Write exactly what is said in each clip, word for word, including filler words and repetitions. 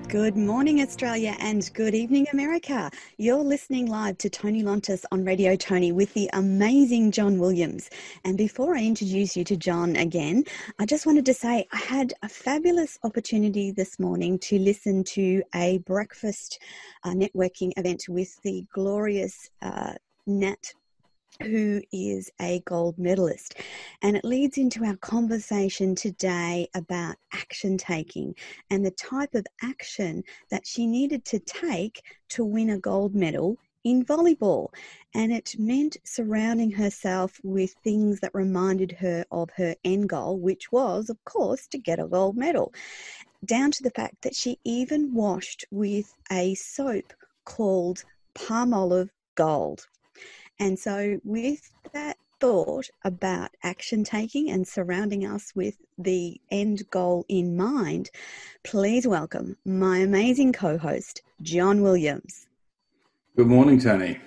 Good morning, Australia, and good evening, America. You're listening live to Tony Lontis on Radio Tony with the amazing John Williams. And before I introduce you to John again, I just wanted to say I had a fabulous opportunity this morning to listen to a breakfast uh, networking event with the glorious uh, Nat, who is a gold medalist. And it leads into our conversation today about action taking and the type of action that she needed to take to win a gold medal in volleyball. And it meant surrounding herself with things that reminded her of her end goal, which was, of course, to get a gold medal, down to the fact that she even washed with a soap called Palmolive Gold. And so with that thought about action taking and surrounding us with the end goal in mind, please welcome my amazing co-host, John Williams. Good morning, Tony.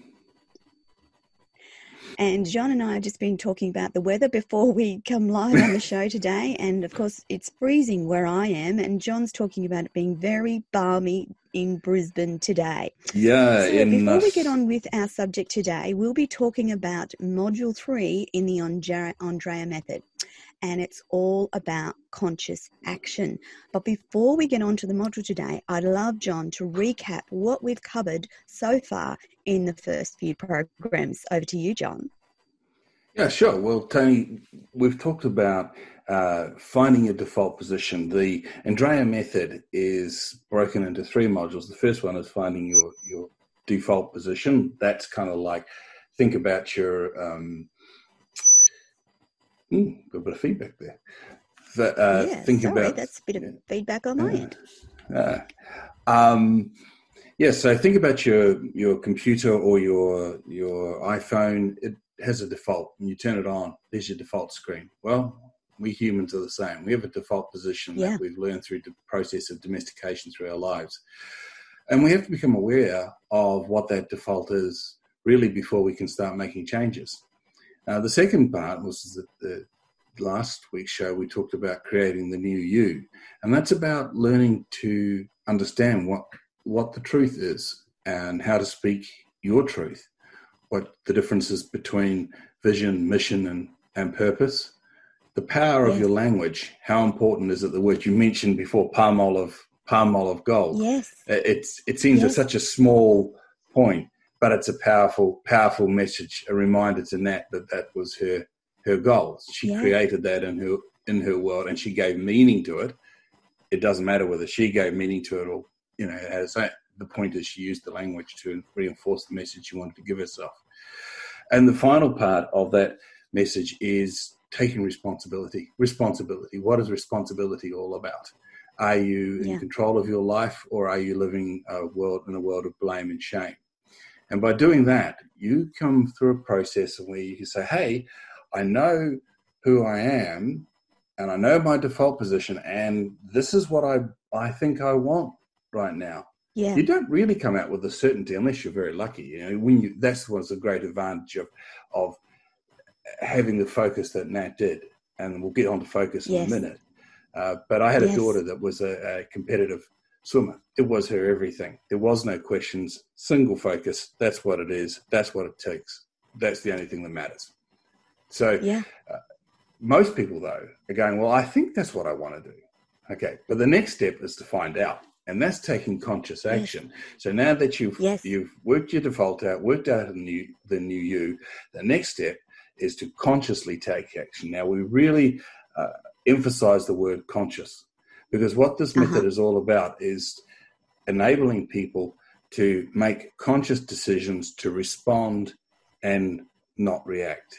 And John and I have just been talking about the weather before we come live on the show today. And of course, it's freezing where I am. And John's talking about it being very balmy in Brisbane today. Yeah. So in, before uh, we get on with our subject today, we'll be talking about Module three in the Andrea, Andrea method. And it's all about conscious action. But before we get on to the module today, I'd love John to recap what we've covered so far in the first few programs. Over to you, John. Yeah, sure. Well, Tony, we've talked about uh, finding your default position. The Andrea method is broken into three modules. The first one is finding your, your default position. That's kind of like, think about your... Um, Ooh, got a bit of feedback there. The, uh, yeah, think sorry, about, that's a bit of feedback on my uh, end. Uh, um, yeah, so think about your your computer or your your iPhone. It has a default, and you turn it on. There's your default screen. Well, we humans are the same. We have a default position yeah. that we've learned through the process of domestication through our lives, and we have to become aware of what that default is really before we can start making changes. Uh, the second part was that the last week's show we talked about creating the new you, and that's about learning to understand what what the truth is and how to speak your truth, what the differences between vision, mission, and, and purpose, the power yes. of your language. How important is it, the word you mentioned before, Palmolive, Palmolive Gold? Yes. It's, it seems yes. a, such a small point, but it's a powerful, powerful message, a reminder to Nat that that was her her goal. She yeah. created that in her in her world, and she gave meaning to it. It doesn't matter whether she gave meaning to it or, you know, as the point is she used the language to reinforce the message she wanted to give herself. And the final part of that message is taking responsibility. Responsibility. What is responsibility all about? Are you in yeah. control of your life, or are you living a world in a world of blame and shame? And by doing that, you come through a process where you can say, hey, I know who I am, and I know my default position, and this is what I, I think I want right now. Yeah. You don't really come out with a certainty unless you're very lucky. You know, when you, that's what's a great advantage of, of having the focus that Nat did, and we'll get on to focus in yes. a minute. Uh, but I had yes. a daughter that was a, a competitive swimmer. It was her everything. There was no questions. Single focus. That's what it is. That's what it takes. That's the only thing that matters. So yeah. uh, most people, though, are going, well, I think that's what I want to do. Okay, but the next step is to find out, and that's taking conscious action. Yes. So now that you've yes. you've worked your default out, worked out the new, the new you, the next step is to consciously take action. Now, we really uh, emphasize the word conscious, because what this method uh-huh. is all about is enabling people to make conscious decisions to respond and not react.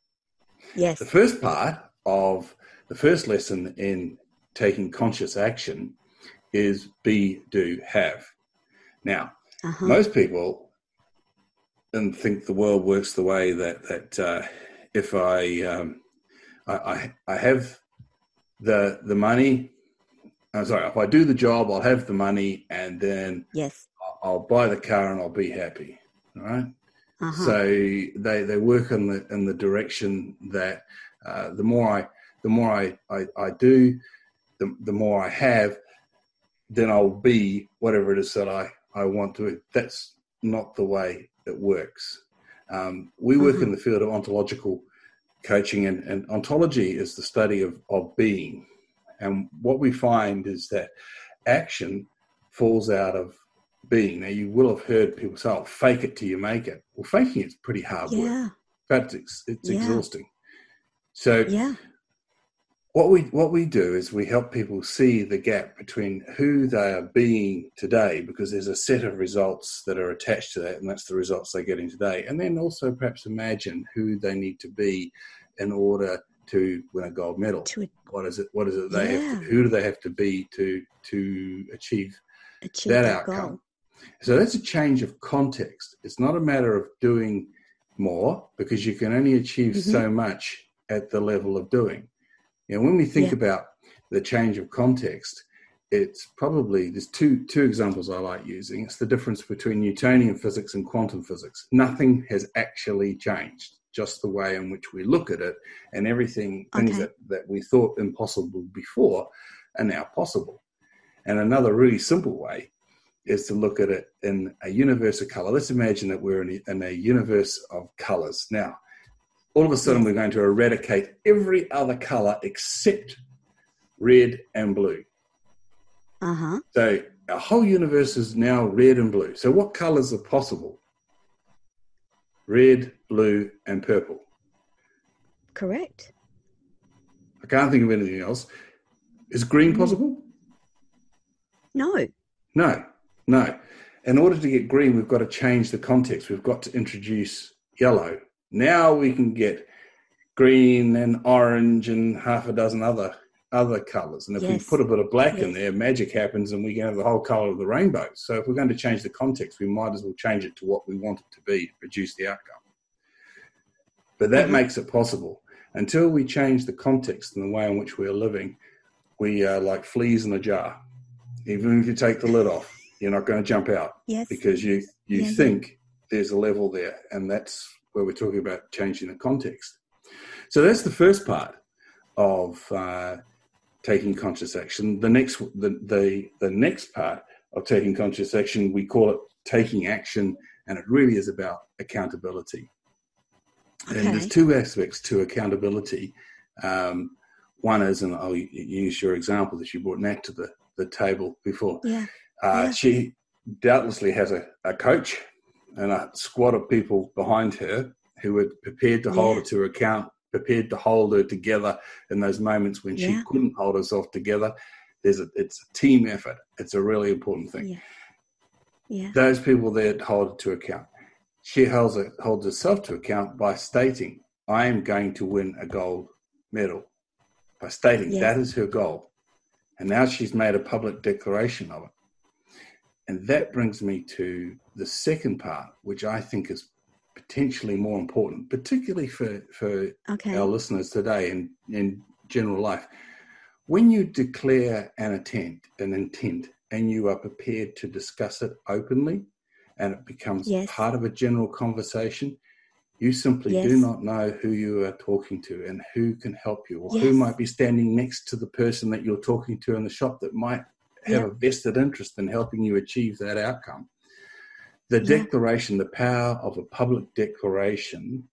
Yes. The first part of the first lesson in taking conscious action is be, do, have. Now, uh-huh. most people and think the world works the way that that uh, if I, um, I I I have the the money, I'm sorry, if I do the job, I'll have the money, and then yes. I'll buy the car and I'll be happy. All right. Uh-huh. So they, they work in the in the direction that uh, the more I the more I, I, I do, the the more I have, then I'll be whatever it is that I, I want to. That's not the way it works. Um, we work mm-hmm. in the field of ontological coaching, and, and ontology is the study of, of being. And what we find is that action falls out of being. Now, you will have heard people say, oh, fake it till you make it. Well, faking it's pretty hard yeah. work. But it's, it's yeah. exhausting. So yeah. what we what we do is we help people see the gap between who they are being today, because there's a set of results that are attached to that, and that's the results they're getting today. And then also perhaps imagine who they need to be in order to win a gold medal. To, what is it? What is it they yeah. have to, who do they have to be to to achieve, achieve that, that outcome? Goal. So that's a change of context. It's not a matter of doing more, because you can only achieve mm-hmm. so much at the level of doing. You know, when we think yeah. about the change of context, it's probably, there's two two examples I like using. It's the difference between Newtonian physics and quantum physics. Nothing has actually changed, just the way in which we look at it, and everything, okay. things that, that we thought impossible before are now possible. And another really simple way is to look at it in a universe of color. Let's imagine that we're in a, in a universe of colors. Now, all of a sudden, we're going to eradicate every other color except red and blue. Uh-huh. So our whole universe is now red and blue. So what colors are possible? Red, blue, and purple. Correct. I can't think of anything else. Is green possible? No. No, no. In order to get green, we've got to change the context. We've got to introduce yellow. Now we can get green and orange and half a dozen other other colours. And if yes. we put a bit of black yes. in there, magic happens and we can have the whole colour of the rainbow. So if we're going to change the context, we might as well change it to what we want it to be to produce the outcome. But that mm-hmm. makes it possible. Until we change the context and the way in which we are living, we are like fleas in a jar. Even if you take the lid off, you're not going to jump out yes. because you, you yeah, think yeah. there's a level there, and that's where we're talking about changing the context. So that's the first part of uh, taking conscious action. The next, the, the the next part of taking conscious action, we call it taking action, and it really is about accountability. Okay. And there's two aspects to accountability. Um, one is, and I'll use your example that you brought Nat to the, the table before. Yeah. Uh, yeah. She doubtlessly has a, a coach and a squad of people behind her who were prepared to yeah. hold her to account, prepared to hold her together in those moments when yeah. she couldn't hold herself together. There's a, it's a team effort. It's a really important thing. Yeah. Yeah. Those people there hold her to account. She holds, it, holds herself to account by stating, I am going to win a gold medal. By stating yeah. that is her goal. And now she's made a public declaration of it. And that brings me to the second part, which I think is potentially more important, particularly for, for okay. our listeners today and in general life. When you declare an intent, an intent, and you are prepared to discuss it openly, and it becomes yes. part of a general conversation, you simply yes. do not know who you are talking to and who can help you, or yes. who might be standing next to the person that you're talking to in the shop that might have yep. a vested interest in helping you achieve that outcome. The yeah. declaration, the power of a public declaration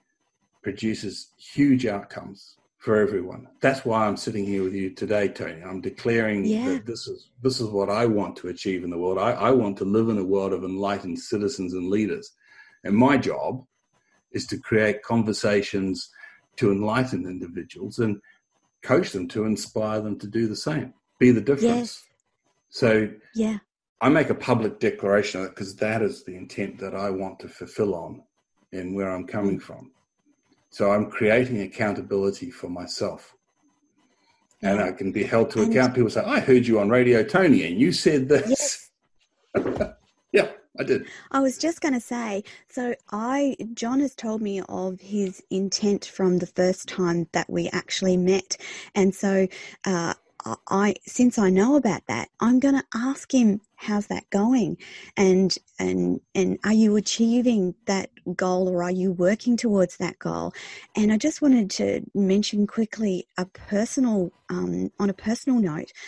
produces huge outcomes for everyone. That's why I'm sitting here with you today, Tony. I'm declaring yeah. that this is this is what I want to achieve in the world. I, I want to live in a world of enlightened citizens and leaders. And my job is to create conversations to enlighten individuals and coach them to inspire them to do the same, be the difference. Yes. So yeah. I make a public declaration of it because that is the intent that I want to fulfill on and where I'm coming mm. from. So I'm creating accountability for myself. Yeah. And I can be held to and account. People say, I heard you on Radio Tony and you said this. Yes. Yeah, I did. I was just going to say, so I, John has told me of his intent from the first time that we actually met. And so uh, I, since I know about that, I'm going to ask him, how's that going? And, and, and are you achieving that goal, or are you working towards that goal? And I just wanted to mention quickly a personal, um, on a personal note,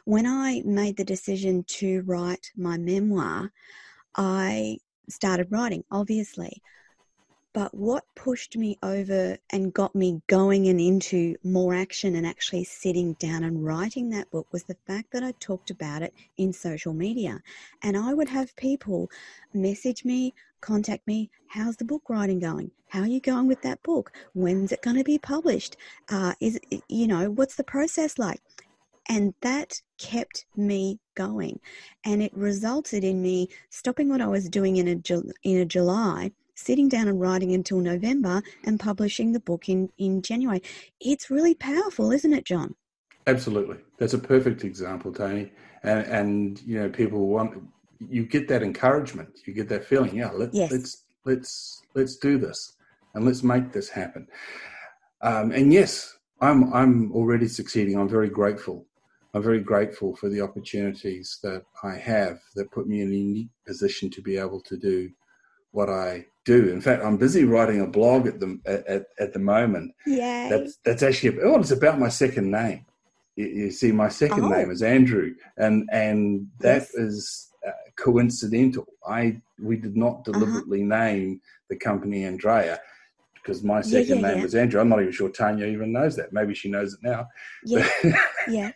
when I made the decision to write my memoir, I started writing, obviously. But what pushed me over and got me going and into more action and actually sitting down and writing that book was the fact that I talked about it in social media. And I would have people message me, contact me, how's the book writing going? How are you going with that book? When's it going to be published? Uh, is you know, what's the process like? And that kept me going. And it resulted in me stopping what I was doing in a, in a July, sitting down and writing until November and publishing the book in, in January. It's really powerful, isn't it, John? Absolutely. That's a perfect example, Tony. And, and you know, people want, you get that encouragement, you get that feeling, yeah, let, yes. let's, let's, let's do this and let's make this happen. Um, and yes, I'm, I'm already succeeding. I'm very grateful. I'm very grateful for the opportunities that I have that put me in a unique position to be able to do what I do. In fact, I'm busy writing a blog at the at, at the moment. Yay. That's that's actually oh, it's about my second name. You, you see, my second oh. name is Andrew, and and that yes. is uh, coincidental. I we did not deliberately uh-huh. name the company Andrea because my second yeah, yeah, name yeah. is Andrew. I'm not even sure Tanya even knows that. Maybe she knows it now. Yeah, yeah.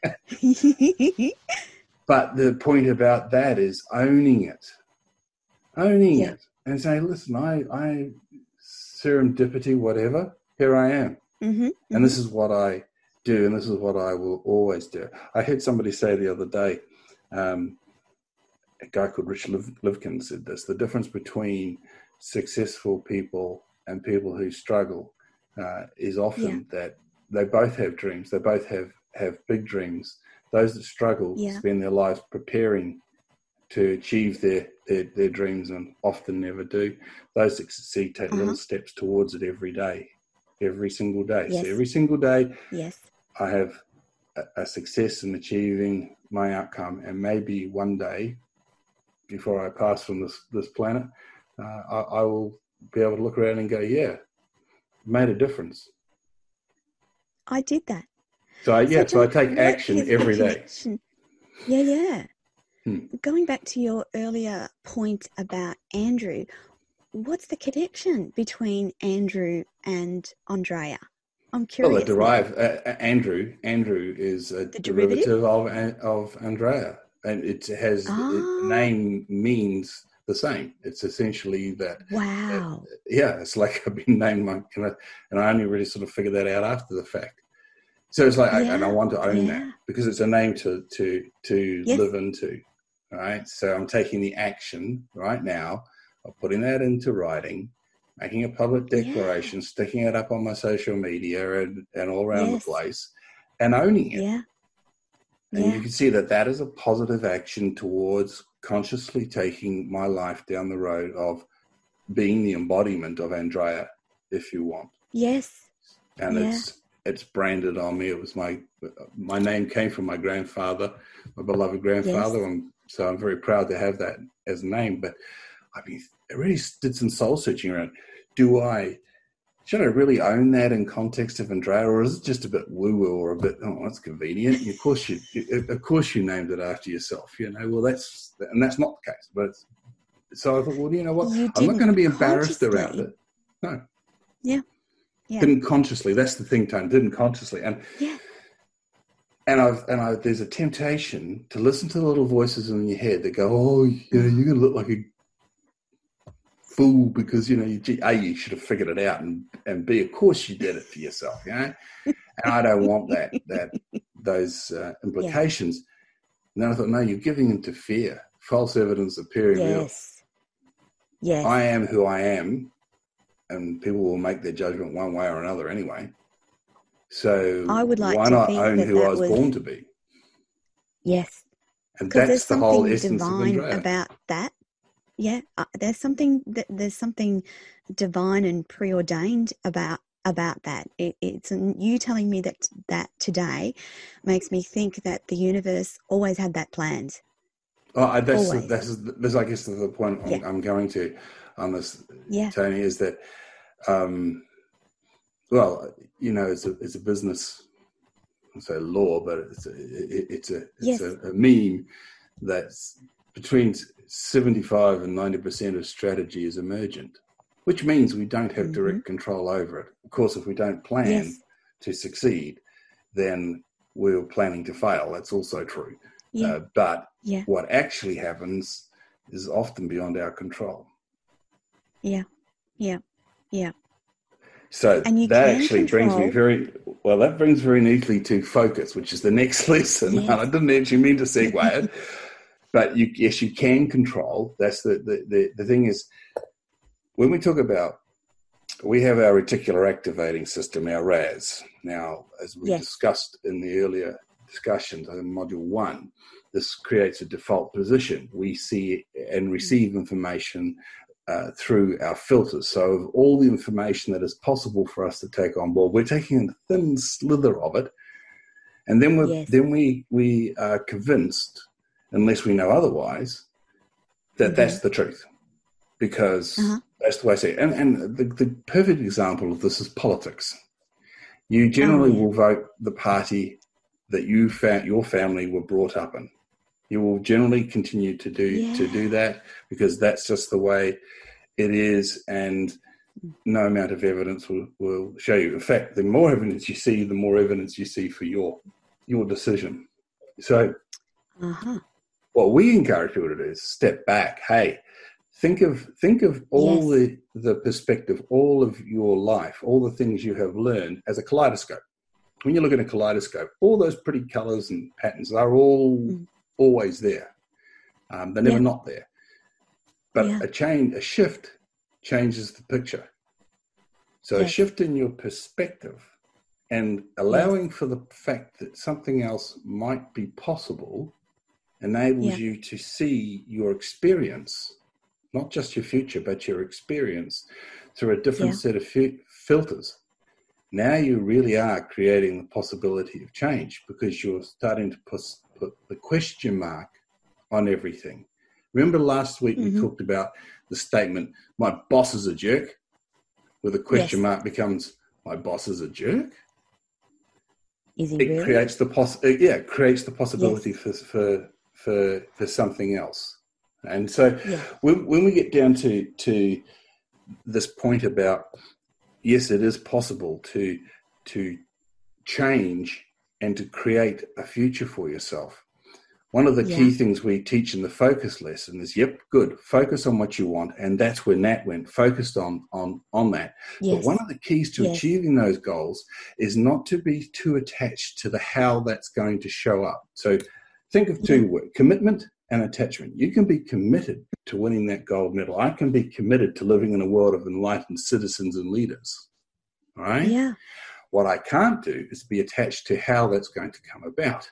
But the point about that is owning it, owning yeah. it. And say, listen, I, I, serendipity, whatever, here I am. Mm-hmm, and mm-hmm. This is what I do, and this is what I will always do. I heard somebody say the other day, um, a guy called Rich Liv- Livkin said this, the difference between successful people and people who struggle uh, is often yeah. that they both have dreams. They both have, have big dreams. Those that struggle yeah. spend their lives preparing to achieve their, their, their dreams and often never do. Those that succeed take uh-huh. little steps towards it every day, every single day. Yes. So every single day yes. I have a, a success in achieving my outcome, and maybe one day before I pass from this, this planet, uh, I, I will be able to look around and go, yeah, made a difference. I did that. So, I, yeah, so, John, so I take action every day. Yeah, yeah. Hmm. Going back to your earlier point about Andrew, what's the connection between Andrew and Andrea? I'm curious. Well, the derive uh, Andrew. Andrew is a the derivative, derivative of of Andrea, and it has ah. it, name means the same. It's essentially that. Wow. Uh, yeah, it's like I've been named my, and I only really sort of figured that out after the fact. So it's like, yeah. I, and I want to own yeah. that because it's a name to to to yes. live into. Right, so I'm taking the action right now of putting that into writing, making a public declaration, yeah. sticking it up on my social media and, and all around yes. the place, and owning it. Yeah. And yeah. you can see that that is a positive action towards consciously taking my life down the road of being the embodiment of Andrea, if you want. Yes. And yeah. it's it's branded on me. It was my my name came from my grandfather, my beloved grandfather. Yes. I'm, so I'm very proud to have that as a name. But I mean, I really did some soul searching around. Do I, should I really own that in context of Andrea, or is it just a bit woo-woo or a bit, oh, that's convenient? Of course you, of course you named it after yourself, you know. Well, that's, and that's not the case. But it's, so I thought, well, you know what? You I'm not going to be embarrassed consciously. around it. No. Yeah. Yeah. Didn't consciously. That's the thing, Tony. Didn't consciously. And yeah. And I've and I, there's a temptation to listen to the little voices in your head that go, oh, you know, you're going to look like a fool because, you know, you, A, you should have figured it out, and, and B, of course you did it for yourself, you know. And I don't want that, that those uh, implications. Yeah. And then I thought, no, you're giving into fear. False evidence appearing real. Yes. Yes. I am who I am, and people will make their judgment one way or another anyway. So I would like why to not think own that who that I was, was, born to be? Yes. And that's that's the whole essence divine of Andrea. About that. Yeah, uh, there's something that there's something divine and preordained about about that. It, it's you telling me that that today makes me think that the universe always had that planned. Oh, that's always. that's that's I guess the point I'm, yeah. I'm going to on this, yeah. Tony, is that. Um, Well, you know, it's a it's a business I say law, but it's a, it's a, it's Yes. a, a meme that's between seventy-five and ninety percent of strategy is emergent, which means we don't have direct Mm-hmm. control over it. Of course, if we don't plan Yes. to succeed, then we're planning to fail. That's also true. Yeah. Uh, but Yeah. what actually happens is often beyond our control. Yeah. Yeah. Yeah. So And you that can actually brings me control. very, well, that brings very neatly to focus, which is the next lesson. Yes. And I didn't actually mean to segue it, but you, yes, you can control. That's the, the, the, the thing is, when we talk about, we have our reticular activating system, our R A S. Now, as we Yes. discussed in the earlier discussions in module one, this creates a default position. We see and receive information uh, through our filters. So of all the information that is possible for us to take on board, we're taking a thin slither of it. And then, we're, Yes. then we, we are convinced, unless we know otherwise, that Mm-hmm. that's the truth. Because Uh-huh. that's the way I see it. And, and the, the perfect example of this is politics. You generally Oh, yeah. will vote the party that you found your family were brought up in. You will generally continue to do Yeah. to do that because that's just the way it is, and no amount of evidence will, will show you. In fact, the more evidence you see, the more evidence you see for your your decision. So Uh-huh. what we encourage people to do is step back. Hey, think of think of all Yes. the, the perspective, all of your life, all the things you have learned as a kaleidoscope. When you look at a kaleidoscope, all those pretty colors and patterns are all Mm. always there. Um, they're never Yeah. not there. But Yeah. a change, a shift changes the picture. So a Yes. shift in your perspective and allowing for the fact that something else might be possible enables Yeah. you to see your experience, not just your future, but your experience through a different Yeah. set of fi- filters. Now you really are creating the possibility of change because you're starting to put, put the question mark on everything. Remember last week Mm-hmm. we talked about the statement, my boss is a jerk, where the question Yes. mark becomes, my boss is a jerk? Is he It really? creates the poss- it, yeah, it creates the possibility Yes. for, for for for something else. And so Yeah. when, when we get down to to this point about, yes, it is possible to to change and to create a future for yourself. One of the Yeah. key things we teach in the focus lesson is, yep, good, focus on what you want. And that's where Nat went, focused on on on that. Yes. But one of the keys to Yes. achieving those goals is not to be too attached to the how that's going to show up. So think of two Yeah. words, commitment and attachment. You can be committed to winning that gold medal. I can be committed to living in a world of enlightened citizens and leaders. All right? Yeah. What I can't do is be attached to how that's going to come about.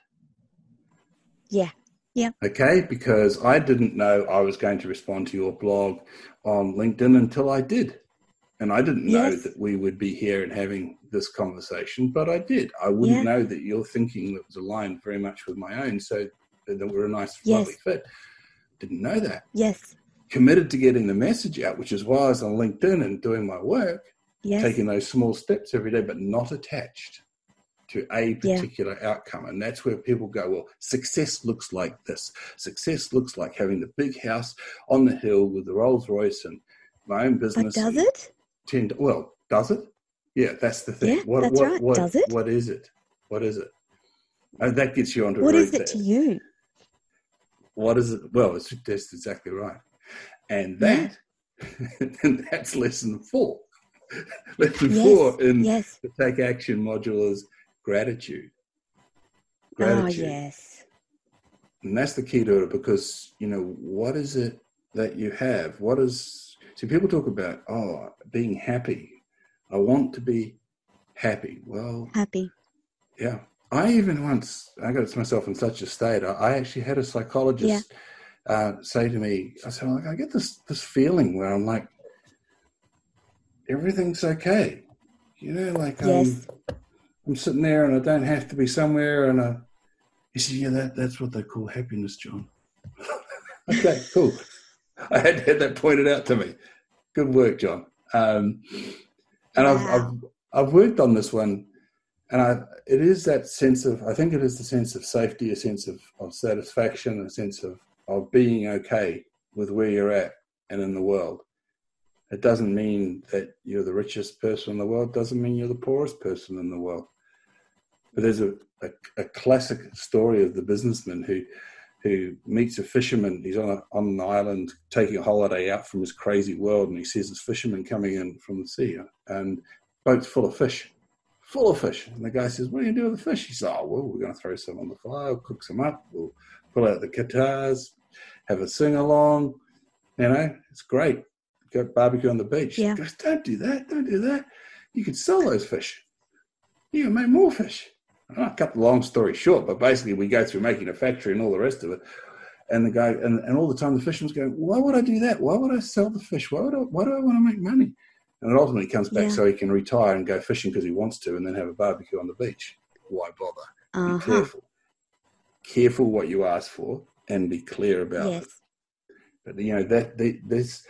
Yeah. Yeah. Okay, because I didn't know I was going to respond to your blog on LinkedIn until I did. And I didn't know Yes. that we would be here and having this conversation, but I did. I wouldn't Yeah. know that your thinking was aligned very much with my own, so that we're a nice, Yes. lovely fit. Didn't know that. Yes. Committed to getting the message out, which is why I was on LinkedIn and doing my work, Yes. taking those small steps every day, but not attached to a particular yeah. outcome. And that's where people go, well, success looks like this. Success looks like having the big house on the hill with the Rolls Royce and my own business. But does it? Ten, well, does it? Yeah, that's the thing. Yeah, what, that's what, right. What, does it? What is it? What is it? Oh, that gets you onto What a is it to you? What is it? Well, it's, that's exactly right. And that, yeah. that's lesson four. Lesson yes. four in yes. the Take Action module is gratitude. Gratitude. Oh, yes. And that's the key to it, because, you know, what is it that you have? What is, see, people talk about, oh, being happy. I want to be happy. Well, happy. Yeah. I even once, I got myself in such a state, I, I actually had a psychologist yeah. uh, say to me, I said, like, I get this, this feeling where I'm like, everything's okay. You know, like yes. I'm, I'm sitting there and I don't have to be somewhere. And I, he said, yeah, that, that's what they call happiness, John. Okay, cool. I had to have that pointed out to me. Good work, John. Um, and wow. I've, I've, I've worked on this one And I, it is that sense of, I think it is the sense of safety, a sense of, of satisfaction, a sense of, of being okay with where you're at and in the world. It doesn't mean that you're the richest person in the world. It doesn't mean you're the poorest person in the world. But there's a, a, a classic story of the businessman who who meets a fisherman. He's on, a, on an island taking a holiday out from his crazy world, and he sees this fisherman coming in from the sea, and boat's full of fish, full of fish. And the guy says, "What are you going to do with the fish?" He says, "Oh, well, we're going to throw some on the fire, we'll cook some up, we'll pull out the guitars, have a sing-along. You know, it's great. Go barbecue on the beach." Yeah. He goes, "Don't do that, don't do that. You could sell those fish. You can make more fish." I'll cut the long story short, but basically we go through making a factory and all the rest of it. And the guy, and, and all the time the fisherman's going, "Why would I do that? Why would I sell the fish? Why would I, why do I want to make money?" And it ultimately comes back Yeah. so he can retire and go fishing because he wants to, and then have a barbecue on the beach. Why bother? Uh-huh. Be careful. Careful what you ask for and be clear about Yes. it. But, you know, that the, this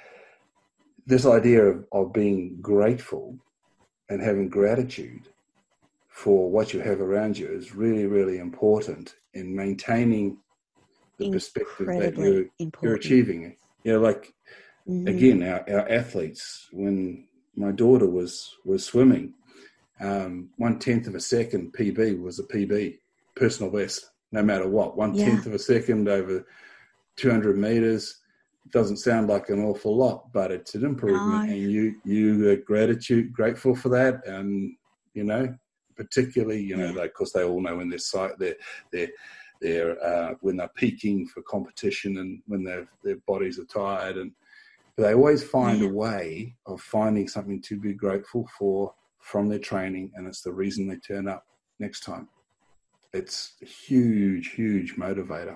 this idea of, of being grateful and having gratitude for what you have around you is really, really important in maintaining the perspective that you're, you're achieving. You know, like, mm-hmm. again, our, our athletes, when my daughter was, was swimming, um, one-tenth of a second P B was a P B, personal best, no matter what. One-tenth yeah. of a second over two hundred metres doesn't sound like an awful lot, but it's an improvement. No. And you, you are gratitude, grateful for that. And, you know, particularly, you know, yeah. they, of course, they all know when they're they're they're, they're uh, when they're peaking for competition and when their their bodies are tired, and but they always find yeah. a way of finding something to be grateful for from their training, and it's the reason they turn up next time. It's a huge, huge motivator.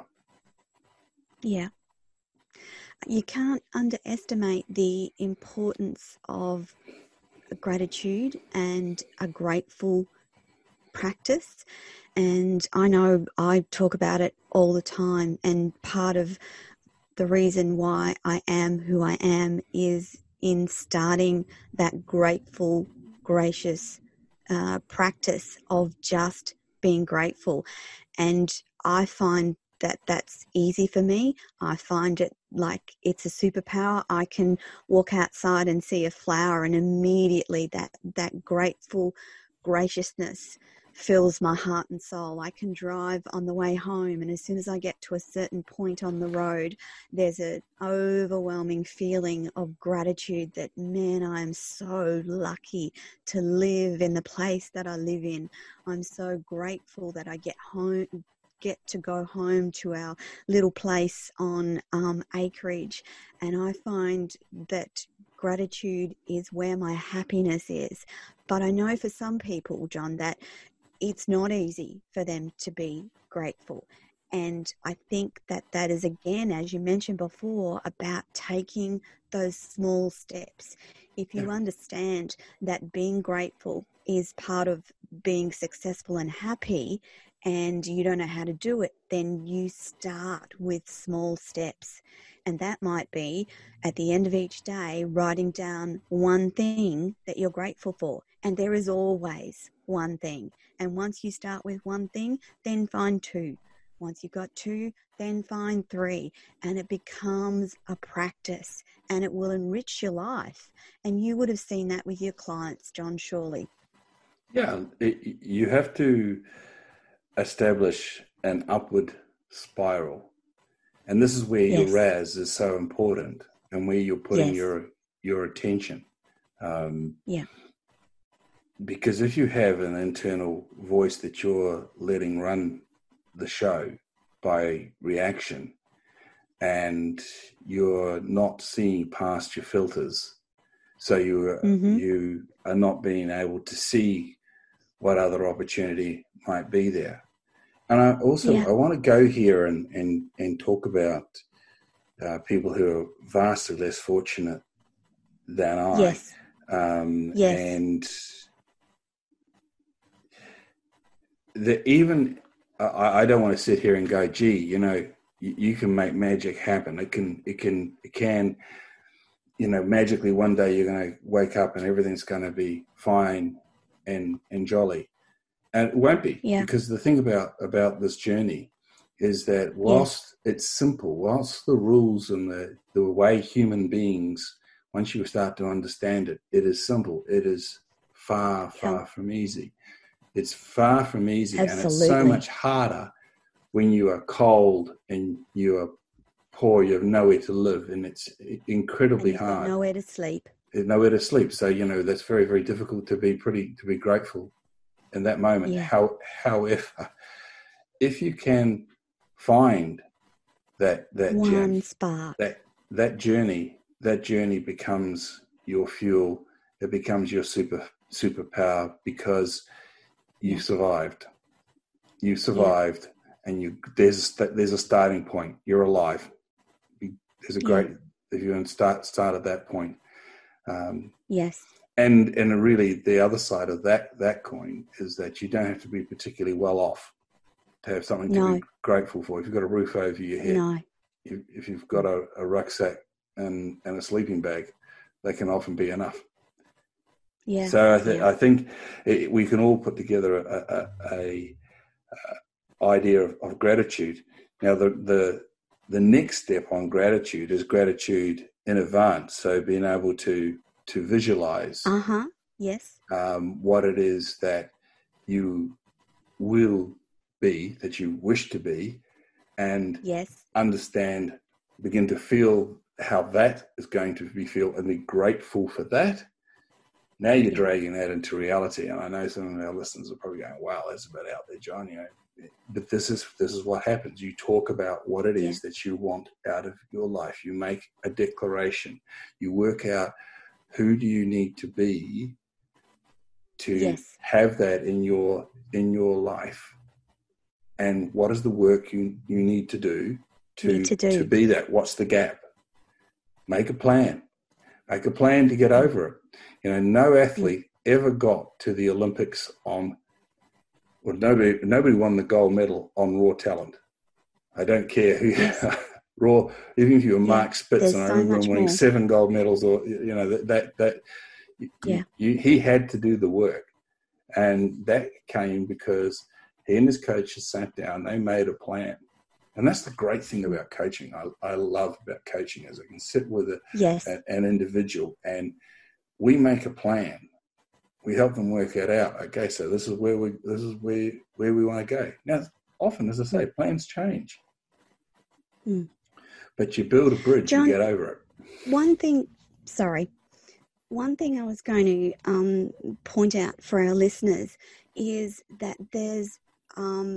Yeah. You can't underestimate the importance of gratitude and a grateful practice. And I know I talk about it all the time, and part of the reason why I am who I am is in starting that grateful, gracious uh, practice of just being grateful. And I find that that's easy for me. I find it like it's a superpower. I can walk outside and see a flower, and immediately that that grateful graciousness fills my heart and soul. I can drive on the way home, and as soon as I get to a certain point on the road, there's an overwhelming feeling of gratitude that, man, I am so lucky to live in the place that I live in. I'm so grateful that I get home get to go home to our little place on um, acreage, and I find that gratitude is where my happiness is. But I know for some people, John, that it's not easy for them to be grateful. And I think that that is, again, as you mentioned before, about taking those small steps. If you understand that being grateful is part of being successful and happy, and you don't know how to do it, then you start with small steps. And that might be at the end of each day, writing down one thing that you're grateful for. And there is always one thing. And once you start with one thing, then find two. Once you've got two, then find three. And it becomes a practice, and it will enrich your life. And you would have seen that with your clients, John, surely. Yeah, it, you have to establish an upward spiral. And this is where yes. your R A S is so important, and where you're putting yes. your your attention. Um, yeah. Because if you have an internal voice that you're letting run the show by reaction, and you're not seeing past your filters, so you mm-hmm. you are not being able to see what other opportunity might be there. And I also, yeah. I want to go here and, and, and talk about uh, people who are vastly less fortunate than I. Yes. Um, yes. And the, even, I, I don't want to sit here and go, gee, you know, you, you can make magic happen. It can, it can, it can, you know, magically one day you're going to wake up and everything's going to be fine and, and jolly. And it won't be, Yeah. because the thing about, about this journey is that whilst yes. it's simple, whilst the rules and the, the way human beings, once you start to understand it, it is simple. It is far, far yeah. from easy. It's far from easy. Absolutely. And it's so much harder when you are cold and you are poor, you have nowhere to live, and it's incredibly and you've hard. Got nowhere to sleep. There's nowhere to sleep. So, you know, that's very, very difficult to be pretty, to be grateful in that moment. Yeah. How, however, if you can find that, that one gem, spark, that, that journey, that journey becomes your fuel. It becomes your super, superpower, because you yeah. survived. You survived, yeah. and you there's there's a starting point. You're alive. There's a great yeah. if you want to start start at that point. Um, yes. And and really, the other side of that that coin is that you don't have to be particularly well off to have something to no. be grateful for. If you've got a roof over your head, no. if, if you've got a, a rucksack and and a sleeping bag, that can often be enough. Yeah. So I, th- yeah. I think it, we can all put together a, a, a, a idea of, of gratitude. Now, the, the the next step on gratitude is gratitude in advance. So being able to to visualize uh huh. Yes. um, what it is that you will be, that you wish to be, and yes. understand, begin to feel how that is going to be feel, and be grateful for that. Now you're yeah. dragging that into reality, and I know some of our listeners are probably going, "Wow, that's a bit out there, John." You know, but this is this is what happens. You talk about what it is yeah. that you want out of your life. You make a declaration. You work out who do you need to be to yes. have that in your in your life, and what is the work you you need to do to need to, do. to be that. What's the gap? Make a plan. Make a plan to get over it. You know, no athlete ever got to the Olympics on, well, nobody nobody won the gold medal on raw talent. I don't care who, yes. raw, even if you were yeah. Mark Spitz, and I so remember him winning more. seven gold medals, or, you know, that, that, that yeah. you, you, he had to do the work. And that came because he and his coaches sat down, they made a plan. And that's the great thing about coaching. I, I love about coaching is I can sit with a, yes. a, an individual and we make a plan. We help them work it out. Okay, so this is where we this is where where we want to go. Now, often, as I say, mm. plans change, mm. but you build a bridge, John, you get over it. One thing, sorry, one thing I was going to um, point out for our listeners is that there's um,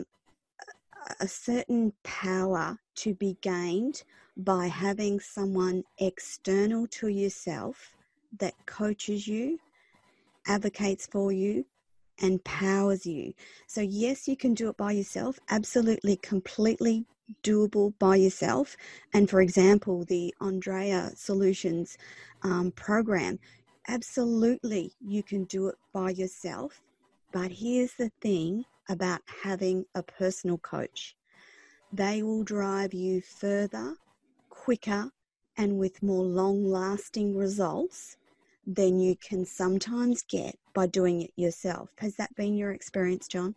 a certain power to be gained by having someone external to yourself that coaches you, advocates for you, and powers you. So yes, you can do it by yourself, absolutely, completely doable by yourself. And for example, the Andrea Solutions um, program, absolutely you can do it by yourself. But here's the thing about having a personal coach. They will drive you further, quicker, and with more long-lasting results than you can sometimes get by doing it yourself. Has that been your experience, John?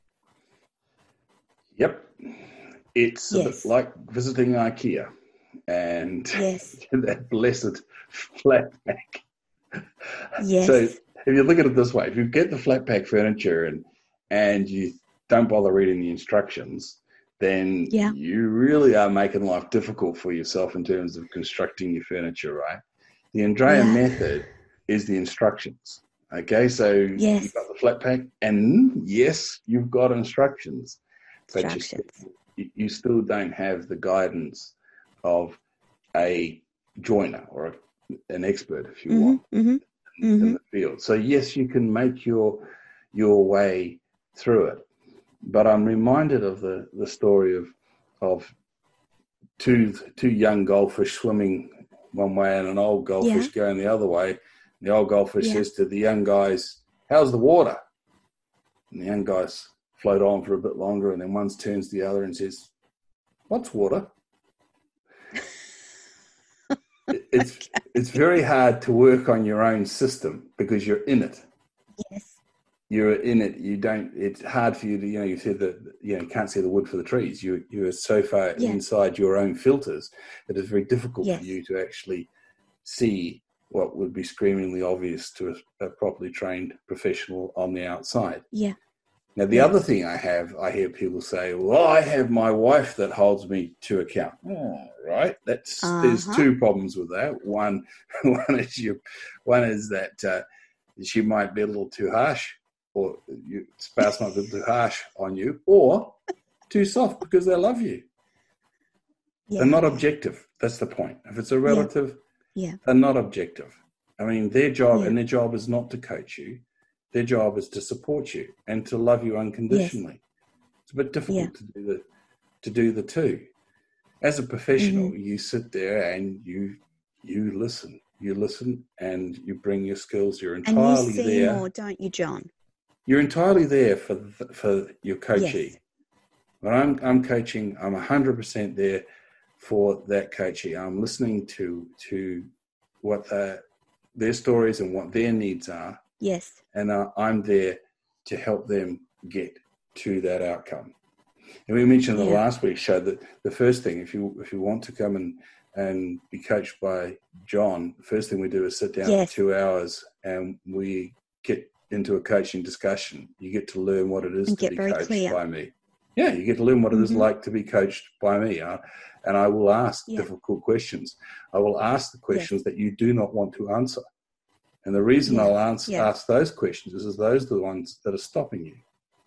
Yep. It's yes. a bit like visiting IKEA and yes. that blessed flat pack. Yes. So if you look at it this way, if you get the flat pack furniture and and you don't bother reading the instructions, then yeah. you really are making life difficult for yourself in terms of constructing your furniture, right? The Andrea yeah. method is the instructions. Okay, so yes. you've got the flat pack, and yes, you've got instructions, but instructions. You, you still don't have the guidance of a joiner or a, an expert, if you mm-hmm, want, mm-hmm, in, mm-hmm. in the field. So yes, you can make your your way through it, but I'm reminded of the, the story of of two two young goldfish swimming one way and an old goldfish yeah. going the other way. The old goldfish yeah. says to the young guys, "How's the water?" And the young guys float on for a bit longer, and then one turns to the other and says, "What's water?" It's okay. it's very hard to work on your own system because you're in it. Yes. you're in it. You don't. It's hard for you to, you know. You said that, you know, you can't see the wood for the trees. You you are so far Yeah. inside your own filters that it's very difficult Yes. for you to actually see what would be screamingly obvious to a, a properly trained professional on the outside. Yeah. Now, the Yeah. other thing I have, I hear people say, well, I have my wife that holds me to account. Oh, right. That's, Uh-huh. there's two problems with that. One, one is you, one is that uh, she might be a little too harsh, or your spouse might be a little too harsh on you, or too soft because they love you. Yeah. They're not Okay. objective. That's the point. If it's a relative, Yeah. they're not objective. I mean, their job, Yeah. and their job is not to coach you. Their job is to support you and to love you unconditionally. Yes. It's a bit difficult Yeah. to do the to do the two. As a professional, Mm-hmm. you sit there and you you listen. You listen and you bring your skills. You're entirely and you see there. more, don't you, John? You're entirely there for the, for your coachee. Yes. When I'm I'm coaching, I'm one hundred percent there for that coachee. I'm listening to to what their their stories and what their needs are. Yes. And uh, I'm there to help them get to that outcome. And we mentioned in the Yeah. last week's show that the first thing, if you if you want to come and and be coached by John, the first thing we do is sit down Yes. for two hours and we get into a coaching discussion. You get to learn what it is And to get be very coached clear. by me. Yeah, you get to learn what it is Mhm. like to be coached by me. Uh, and I will ask Yeah. difficult questions. I will ask the questions that you do not want to answer. And the reason Yeah. I'll answer, Yeah. ask those questions is, is those are the ones that are stopping you.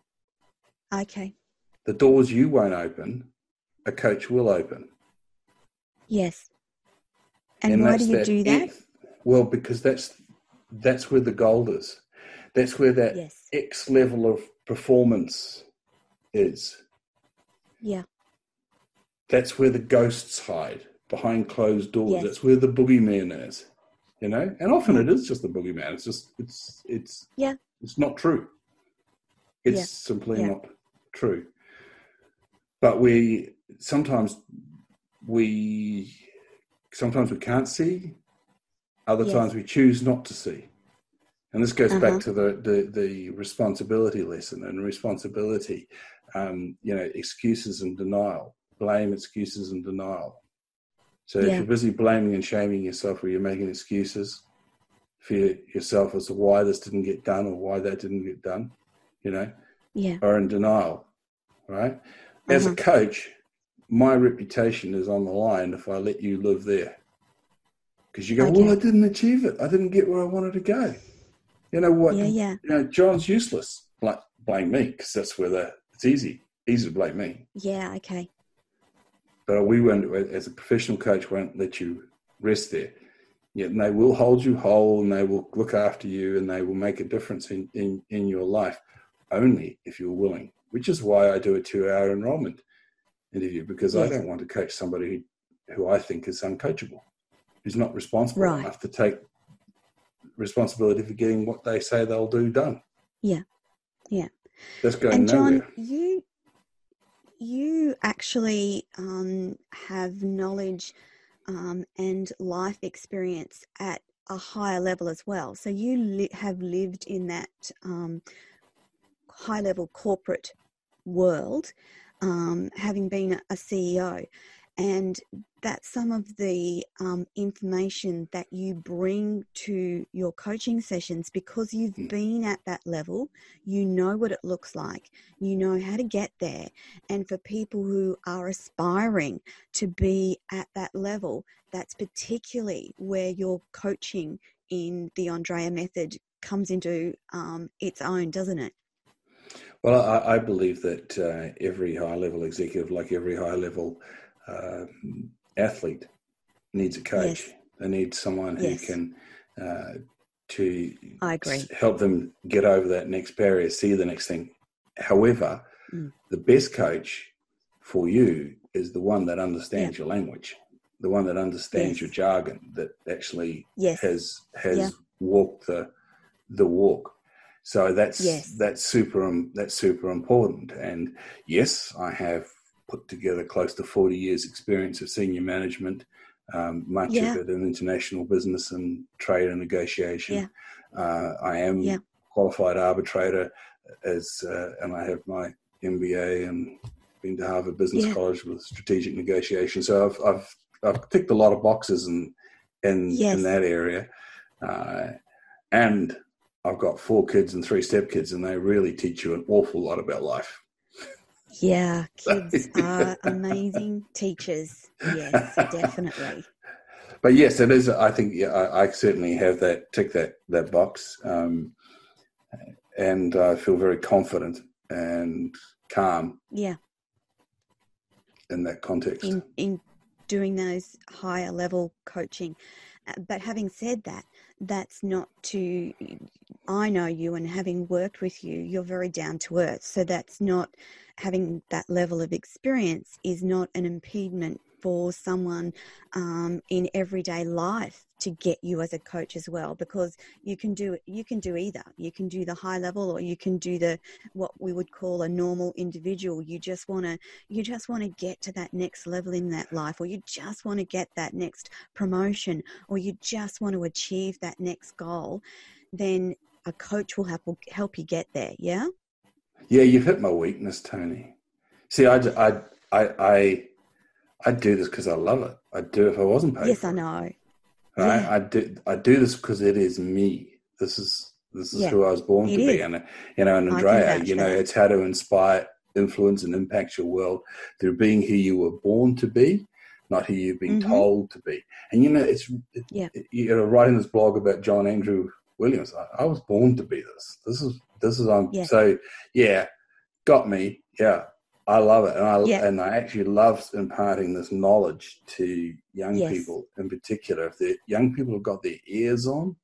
Okay. The doors you won't open, a coach will open. Yes. And, why do that's you do that? X, well, because that's that's where the gold is. That's where that Yes. X level of performance is. Yeah. That's where the ghosts hide, behind closed doors. Yes. That's where the boogeyman is. You know? And often it is just the boogeyman. It's just it's it's Yeah. it's not true. It's Yeah. simply Yeah. not true. But we sometimes we sometimes we can't see, other Yes. times we choose not to see. And this goes Uh-huh. back to the, the, the responsibility lesson and responsibility, um, you know, excuses and denial, blame, excuses and denial. So Yeah. if you're busy blaming and shaming yourself, or you're making excuses for yourself as to why this didn't get done or why that didn't get done, you know, Yeah. or in denial, right? As Uh-huh. a coach, my reputation is on the line if I let you live there. Because you go, Okay. well, I didn't achieve it. I didn't get where I wanted to go. You know what? Yeah, yeah. You know, John's useless. Like, blame me, because that's where the, it's easy. Easy to blame me. Yeah, okay. But we won't, as a professional coach, won't let you rest there. Yet they will hold you whole, and they will look after you, and they will make a difference in, in, in your life, only if you're willing. Which is why I do a two-hour enrollment interview, because Yes. I don't want to coach somebody who, who I think is uncoachable, who's not responsible Right. enough to take responsibility for getting what they say they'll do done. Yeah. Yeah. That's going And John, nowhere. you you actually um, have knowledge um, and life experience at a higher level as well. So you li- have lived in that um, high level corporate world, um, having been a C E O, and that's some of the um, information that you bring to your coaching sessions, because you've Mm. been at that level. You know what it looks like, you know how to get there. And for people who are aspiring to be at that level, that's particularly where your coaching in the Andrea method comes into um, its own, doesn't it? Well, I, I believe that uh, every high-level executive, like every high-level uh, athlete, needs a coach. Yes. They need someone who Yes. can uh, to I agree. s- help them get over that next barrier, see the next thing. However, Mm. the best coach for you is the one that understands your language, the one that understands Yes. your jargon, that actually Yes. has has Yeah. walked the the walk. So that's Yes. that's super um, that's super important. And yes, I have put together close to forty years experience of senior management, um, much Yeah. of it in international business and trade and negotiation. Yeah. Uh, I am Yeah. qualified arbitrator, as uh, and I have my M B A and been to Harvard Business Yeah. College with strategic negotiation. So I've I've I've ticked a lot of boxes in in, Yes. in that area, uh, and I've got four kids and three stepkids, and they really teach you an awful lot about life. Yeah, kids are amazing teachers. Yes, definitely. But yes, it is. I think yeah, I, I certainly have that tick that that box, um, and I feel very confident and calm. Yeah. In that context, in in doing those higher level coaching. But having said that, that's not to. I know you, and having worked with you, you're very down to earth. So that's not having that level of experience is not an impediment for someone um, in everyday life to get you as a coach as well, because you can do you can do either. You can do the high level, or you can do the what we would call a normal individual. You just want to you just want to get to that next level in that life, or you just want to get that next promotion, or you just want to achieve that next goal. Then a coach will help help you get there. Yeah. Yeah, you've hit my weakness, Tony. See, I I I. I I do this because I love it. I'd do it if I wasn't paid. Yes, for I it. know. Right? Yeah. I do. I do this because it is me. This is this is Yeah, who I was born it to be. is. And you know, and I can Andrea, vouch you for know, that. it's how to inspire, influence, and impact your world through being who you were born to be, not who you've been Mm-hmm. told to be. And you know, it's it, Yeah. it, you know, writing this blog about John Andrew Williams. I, I was born to be this. This is this is I'm Yes. so yeah, got me. Yeah. I love it, and I Yeah. and I actually love imparting this knowledge to young Yes. people in particular. If the young people have got their ears on,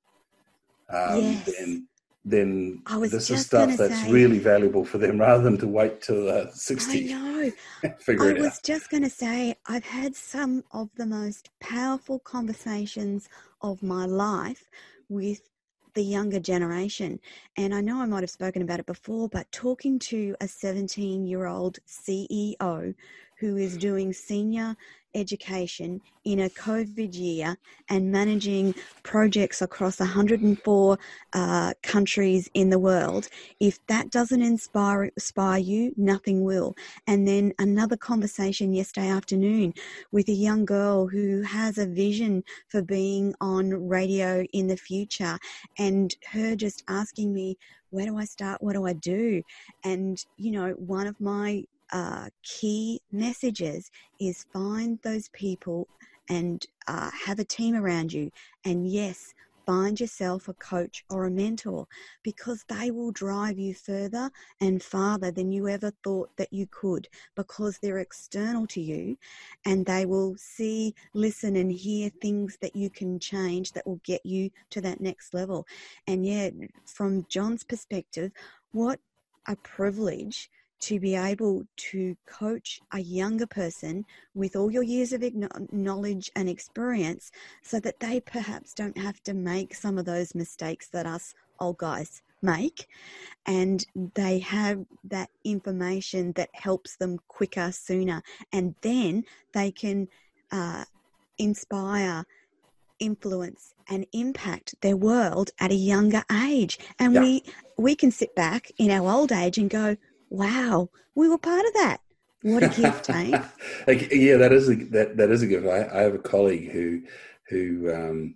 um, Yes. then then I was this is just stuff gonna that's say- really valuable for them, rather than to wait till uh, I sixty. know. Figure I it was out. just going to say, I've had some of the most powerful conversations of my life with the younger generation. And I know I might have spoken about it before, but talking to a seventeen-year-old C E O who is doing senior education in a COVID year and managing projects across one hundred four uh, countries in the world, if that doesn't inspire, inspire you, nothing will. And then another conversation yesterday afternoon with a young girl who has a vision for being on radio in the future, and her just asking me, where do I start? What do I do? And, you know, one of my uh, key messages is find those people and uh, have a team around you. And yes, find yourself a coach or a mentor, because they will drive you further and farther than you ever thought that you could, because they're external to you, and they will see, listen and hear things that you can change that will get you to that next level. And yeah, from John's perspective, what a privilege to be able to coach a younger person with all your years of knowledge and experience, so that they perhaps don't have to make some of those mistakes that us old guys make, and they have that information that helps them quicker, sooner, and then they can uh, inspire, influence and impact their world at a younger age. And Yeah. we we can sit back in our old age and go, wow, we were part of that. What a gift, eh? Like, yeah, that is a that that is a gift. I, I have a colleague who who um,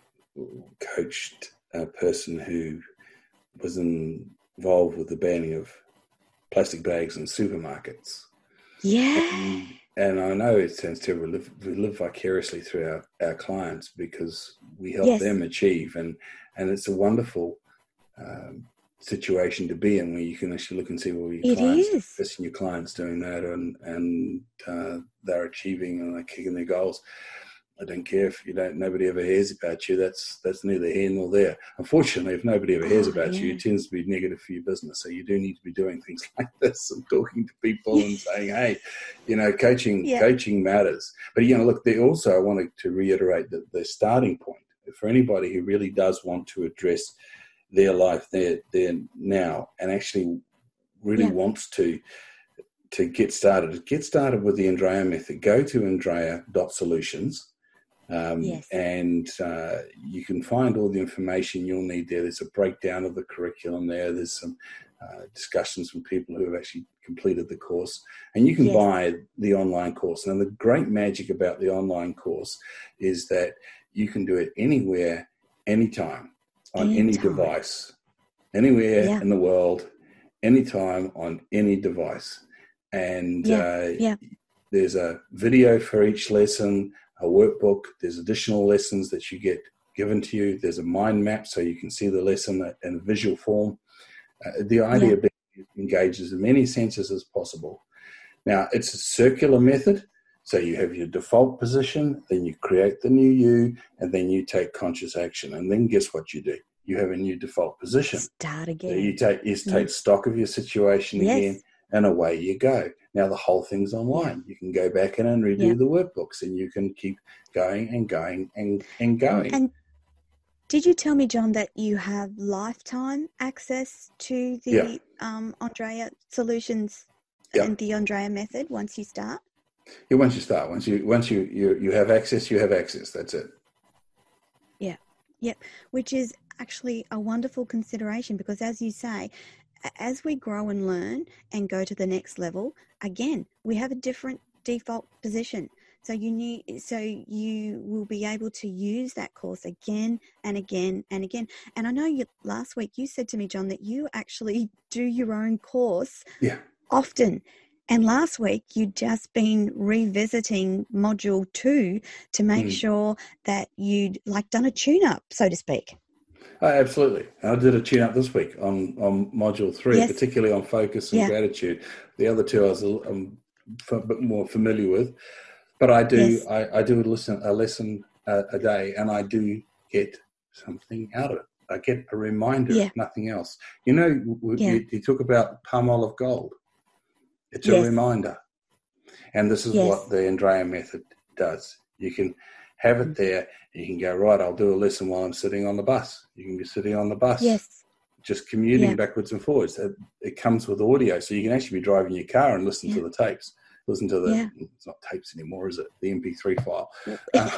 coached a person who was in, involved with the banning of plastic bags in supermarkets. Yeah. And, and I know it sounds terrible. We live, we live vicariously through our, our clients, because we help Yes. them achieve, and and it's a wonderful um, situation to be in, where you can actually look and see, well, your It clients, is. this and your clients doing that, and and uh, they're achieving and they're kicking their goals. I don't care if you don't. Nobody ever hears about you. That's that's neither here nor there. Unfortunately, if nobody ever hears Oh, about yeah. you, it tends to be negative for your business. So you do need to be doing things like this and talking to people and saying, "Hey, you know, coaching Yeah. coaching matters." But you know, look, they also I wanted to reiterate that the starting point for anybody who really does want to address their life there there now, and actually really Yeah. wants to to get started. Get started with the Andrea method. Go to andrea dot solutions. Um, Yes. and uh, you can find all the information you'll need there. There's a breakdown of the curriculum there. There's some uh, discussions from people who have actually completed the course. And you can Yes. buy the online course. Now, the great magic about the online course is that you can do it anywhere, anytime, on Anytime. any device, anywhere Yeah. in the world, anytime, on any device. And Yeah. uh, Yeah. there's a video for each lesson, a workbook. There's additional lessons that you get given to you. There's a mind map so you can see the lesson in a visual form. Uh, the idea Yeah. being to engage as many senses as possible. Now, it's a circular method. So you have your default position, then you create the new you, and then you take conscious action. And then guess what you do? You have a new default position. Start again. So you take, you take Mm. stock of your situation Yes. again, and away you go. Now the whole thing's online. Yeah. You can go back in and redo Yeah. the workbooks, and you can keep going and going and, and going. And did you tell me, John, that you have lifetime access to the Yeah. um, Andrea Solutions Yeah. and the Andrea method once you start? Yeah, once you start, once you once you, you you have access, you have access. That's it. Yeah. Yeah. Which is actually a wonderful consideration because, as you say, a- as we grow and learn and go to the next level, again, we have a different default position. So you need, so you will be able to use that course again and again and again. And I know you last week you said to me, John, that you actually do your own course Yeah. often. And last week you'd just been revisiting module two to make Mm. sure that you'd like done a tune-up, so to speak. Oh, absolutely. I did a tune up this week on, on module three, Yes. particularly on focus and Yeah. gratitude. The other two I was a, um, a bit more familiar with, but I do Yes. I, I do listen a lesson a, a day, and I do get something out of it. I get a reminder, Yeah. if nothing else. You know, we, Yeah. you, you talk about palm olive gold. It's a Yes. reminder, and this is Yes. what the Andrea method does. You can have it there. You can go, right, I'll do a lesson while I'm sitting on the bus. You can be sitting on the bus, Yes. just commuting Yeah. backwards and forwards. It, it comes with audio, so you can actually be driving your car and listen Yeah. to the tapes. Listen to the, Yeah. it's not tapes anymore, is it? The M P three file. Uh,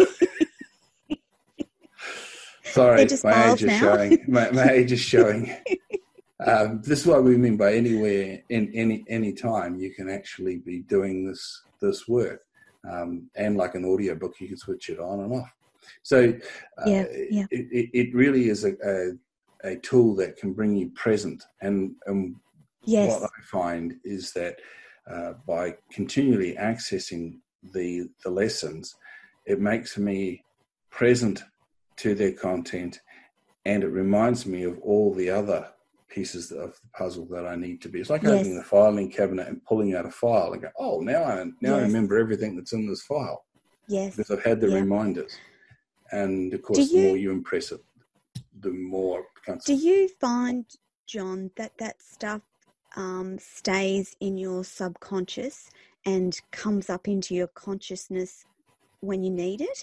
sorry, They're just my files age is now. showing. My, my age is showing. Um, this is what we mean by anywhere, in any any time, you can actually be doing this this work. Um, and like an audio book, you can switch it on and off. So uh, Yeah. Yeah. it, it, it really is a, a, a tool that can bring you present. And, and Yes. what I find is that uh, by continually accessing the the lessons, it makes me present to their content, and it reminds me of all the other pieces of the puzzle that I need to be. It's like Yes. opening the filing cabinet and pulling out a file and go, oh, now I now I Yes. remember everything that's in this file Yes. because I've had the Yeah. reminders. And of Do course, the more you you impress it, the more it becomes. do you find, John, that that stuff um, stays in your subconscious and comes up into your consciousness when you need it?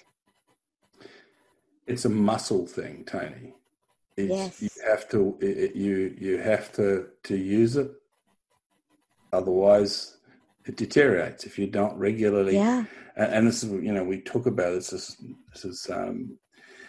It's a muscle thing, Tony. It's, Yes. you have to it, it- you you have to to use it, otherwise it deteriorates if you don't regularly. Yeah. And, and this is, you know, we talk about this. This, this is um,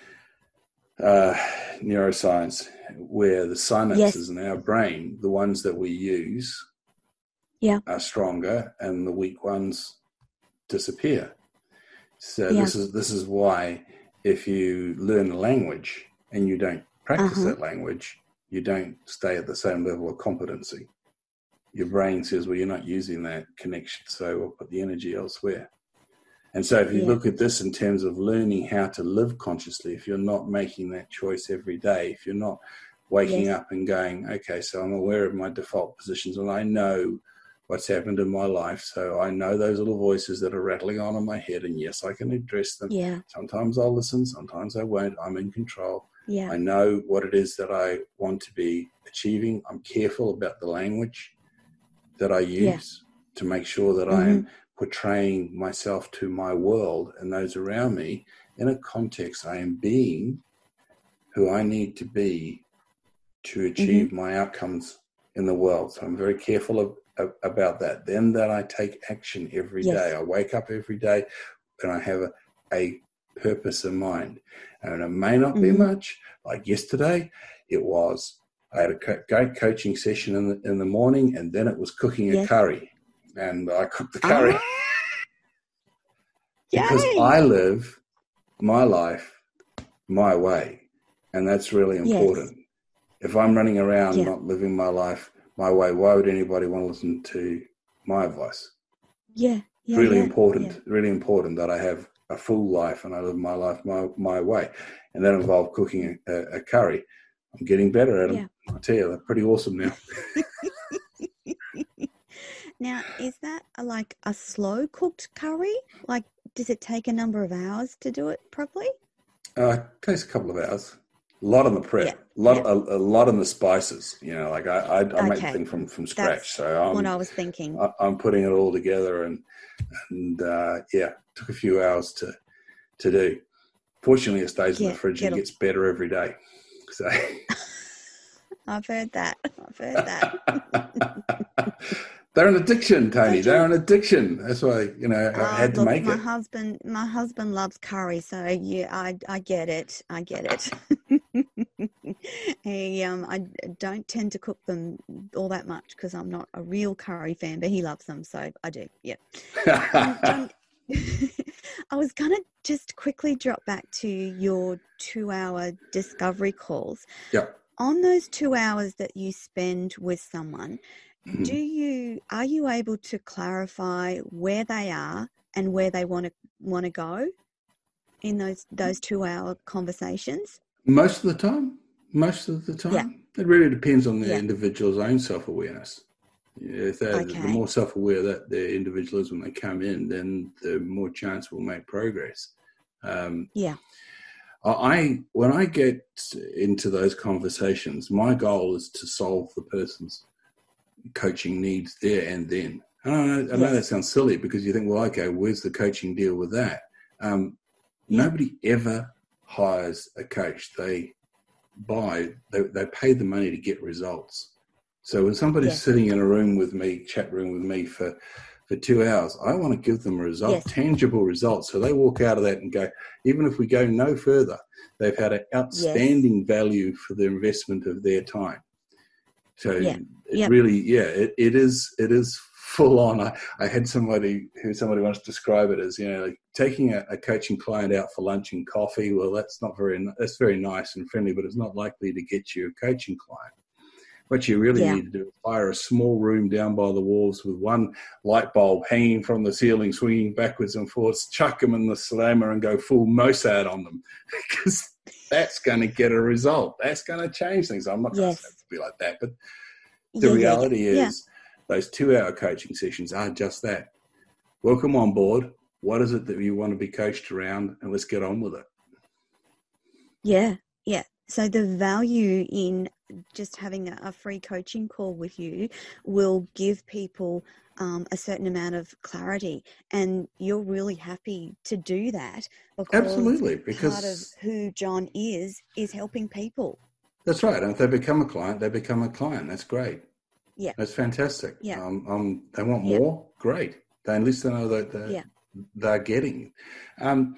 uh, neuroscience, where the synapses Yes. in our brain, the ones that we use, Yeah. are stronger, and the weak ones disappear. So Yeah. this is this is why if you learn a language and you don't practice Uh-huh. that language, you don't stay at the same level of competency. Your brain says, well, you're not using that connection, so we'll put the energy elsewhere. And so if you Yeah. look at this in terms of learning how to live consciously, if you're not making that choice every day, if you're not waking Yes. up and going, okay, so I'm aware of my default positions and I know what's happened in my life, so I know those little voices that are rattling on in my head, and yes, I can address them. Yeah. Sometimes I'll listen, sometimes I won't. I'm in control. Yeah. I know what it is that I want to be achieving. I'm careful about the language that I use Yeah. to make sure that I am portraying myself to my world and those around me in a context. I am being who I need to be to achieve my outcomes in the world. So I'm very careful of, of, about that. Then that I take action every Yes. day. I wake up every day and I have a, a purpose in mind. And it may not Mm-hmm. be much. Like yesterday, it was, I had a co- great coaching session in the, in the morning, and then it was cooking Yes. a curry. And I cooked the curry. Oh, Because yay. I live my life my way. And that's really important. Yes. If I'm running around yeah. not living my life my way, why would anybody want to listen to my advice? Yeah. yeah really yeah, important, yeah. really important that I have a full life and I live my life my, my way. And that involved cooking a, a curry. I'm getting better at them. Yeah. I tell you, they're pretty awesome now. Now, is that a, like a slow cooked curry? Like, does it take a number of hours to do it properly? Uh, it takes a couple of hours. A lot on the prep, yeah. a lot, yeah. a, a lot on the spices. You know, like I, I, I okay. make the thing from, from scratch. That's so I'm, what I was thinking. I, I'm putting it all together, and and uh, yeah, took a few hours to to do. Fortunately, it stays get, in the fridge and a... gets better every day. So I've heard that. I've heard that. They're an addiction, Tony. So They're an addiction. That's why, you know, I uh, had to look, make my it. husband, my husband loves curry, so yeah, I, I get it. I get it. he, um, I don't tend to cook them all that much because I'm not a real curry fan, but he loves them, so I do. Yeah. um, John, I was gonna just quickly drop back to your two-hour discovery calls. Yeah. On those two hours that you spend with someone, mm-hmm. do you are you able to clarify where they are and where they want to want to go in those those two-hour conversations? Most of the time. Most of the time. Yeah. It really depends on the yeah. individual's own self-awareness. If they're okay. the more self-aware that the individual is when they come in, then the more chance we'll make progress. Um, yeah. I when I get into those conversations, my goal is to solve the person's coaching needs there and then. And I know, I know yes. that sounds silly because you think, well, okay, where's the coaching deal with that? Um, yeah. Nobody ever hires a coach. They buy, they, they pay the money to get results. So when somebody's yes. sitting in a room with me, chat room with me for, for two hours, I want to give them a result, yes. tangible results. So they walk out of that and go, even if we go no further, they've had an outstanding yes. value for the investment of their time. So yeah. it yep. really, yeah, it, it is it is full on. I, I had somebody who somebody wants to describe it as, you know, like taking a, a coaching client out for lunch and coffee. Well, that's not very, that's very nice and friendly, but it's not likely to get you a coaching client. What you really yeah. need to do is hire a small room down by the walls with one light bulb hanging from the ceiling, swinging backwards and forwards, chuck them in the slammer and go full Mossad on them because that's going to get a result. That's going to change things. I'm not going yes. to say it to be like that, but the yeah, reality yeah, yeah. is yeah. those two-hour coaching sessions are just that. Welcome on board. What is it that you want to be coached around? And let's get on with it. Yeah, yeah. So the value in just having a free coaching call with you will give people um, a certain amount of clarity, and you're really happy to do that because absolutely because part of who John is is helping people. That's right, and if they become a client, they become a client. That's great. Yeah, that's fantastic. Yeah, um, um they want yeah. more. Great. They at least they know that they're, yeah. they're getting. Um,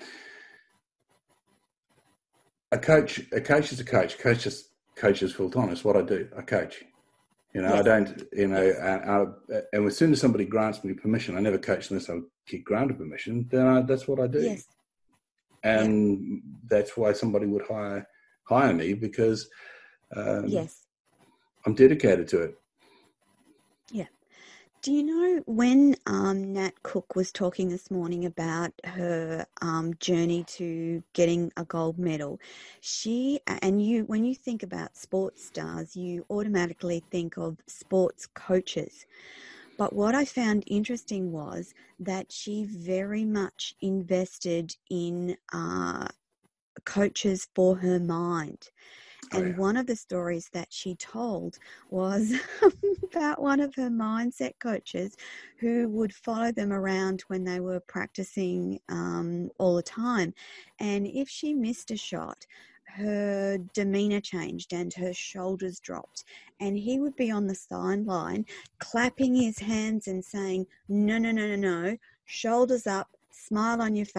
A coach, a coach is a coach. Coach just coaches full time. It's what I do. I coach. You know, yes. I don't. You know, yes. and, and as soon as somebody grants me permission, I never coach unless I get granted permission. Then I, that's what I do. Yes. And yeah. that's why somebody would hire hire me because um, yes, I'm dedicated to it. Yeah. Do you know when um, Nat Cook was talking this morning about her um, journey to getting a gold medal? She and you, when you think about sports stars, you automatically think of sports coaches. But what I found interesting was that she very much invested in uh, coaches for her mind. And oh, yeah. one of the stories that she told was about one of her mindset coaches who would follow them around when they were practicing um, all the time. And if she missed a shot, her demeanor changed and her shoulders dropped. And he would be on the sideline clapping his hands and saying, no, no, no, no, no, shoulders up, smile on your face,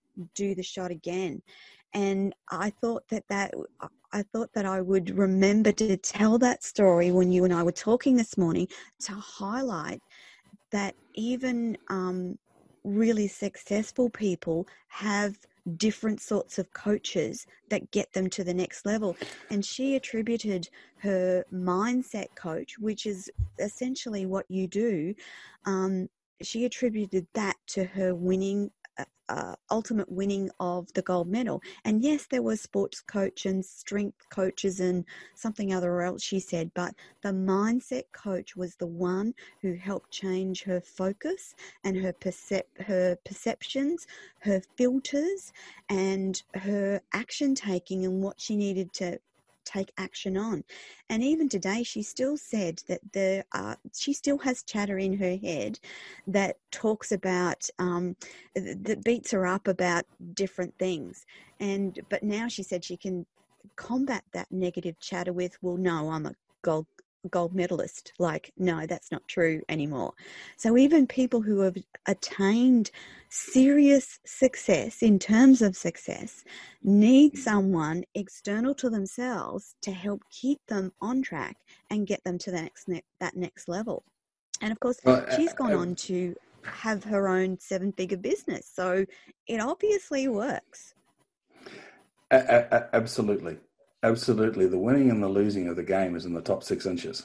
do the shot again. And I thought that that I thought that I would remember to tell that story when you and I were talking this morning, to highlight that even um, really successful people have different sorts of coaches that get them to the next level. And she attributed her mindset coach, which is essentially what you do, um, she attributed that to her winning Uh, ultimate winning of the gold medal. And yes, there were sports coach and strength coaches and something other else she said, but the mindset coach was the one who helped change her focus and her percep- her perceptions, her filters, and her action taking and what she needed to take action on. And even today, she still said that there are, she still has chatter in her head that talks about, um, that beats her up about different things. And, but now she said she can combat that negative chatter with, well, no, I'm a gold gold medalist. Like, no, that's not true anymore. So even people who have attained serious success in terms of success need someone external to themselves to help keep them on track and get them to the next ne- that next level. And of course, well, she's gone uh, on to have her own seven-figure business. So it obviously works. Absolutely. Absolutely. The winning and the losing of the game is in the top six inches.